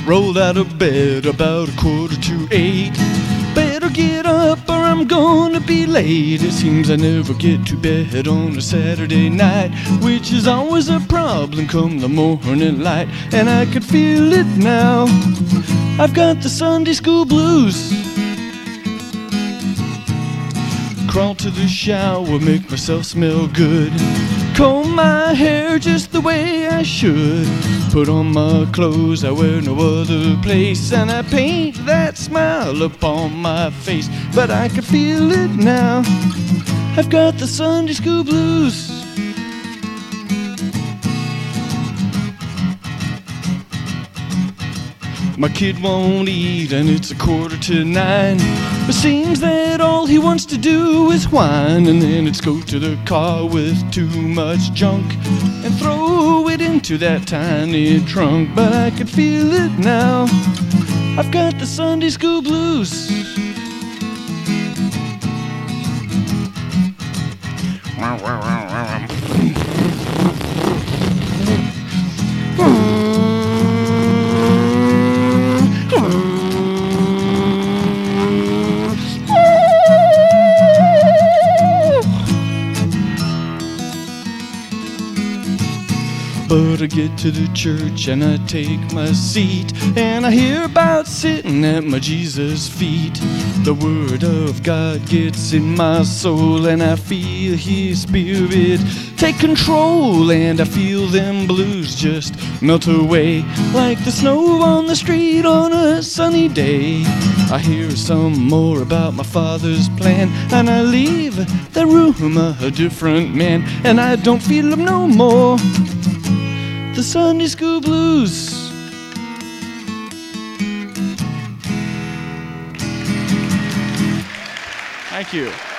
Rolled out of bed about 7:45. Better get up or I'm gonna be late. It seems I never get to bed on a Saturday night, which is always a problem come the morning light. And I could feel it now, I've got the Sunday school blues. Crawl to the shower, make myself smell good, comb my hair just the way I should, put on my clothes I wear no other place, and I paint that smile upon my face. But I can feel it now, I've got the Sunday school blues. My kid won't eat and it's 8:45. It seems that all he wants to do is whine, and then it's go to the car with too much junk and throw it into that tiny trunk. But I can feel it now, I've got the Sunday school blues. But I get to the church and I take my seat, and I hear about sitting at my Jesus' feet. The word of God gets in my soul, and I feel His Spirit take control, and I feel them blues just melt away like the snow on the street on a sunny day. I hear some more about my Father's plan, and I leave the room a different man, and I don't feel them no more, the Sunday school blues. Thank you.